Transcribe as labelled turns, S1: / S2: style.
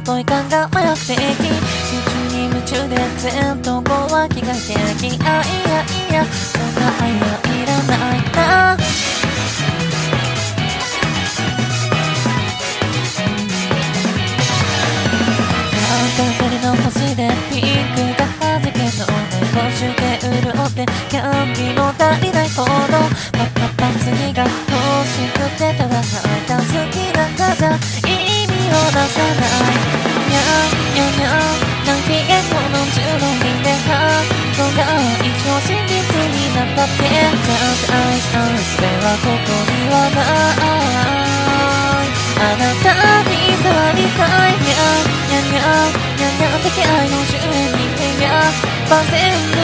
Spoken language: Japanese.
S1: い感が迷っていき、集中に夢中でずっとこうは気がけき、あいやいやそんな愛はいらないな。光の星でピンクが弾けそうで、こうして潤ってキャンディの足りないほどパッパッパッ次が欲しくてただ泣いた好きなんかじゃ意味を出さない。にゃんにゃんにゃん何機嫌この10の人でハートが一応真実になったって、ちゃんと愛した術はここにはない。あなたに触りたい。にゃんにゃんにゃんにゃんにゃんだけ愛の終焉にてにゃん万全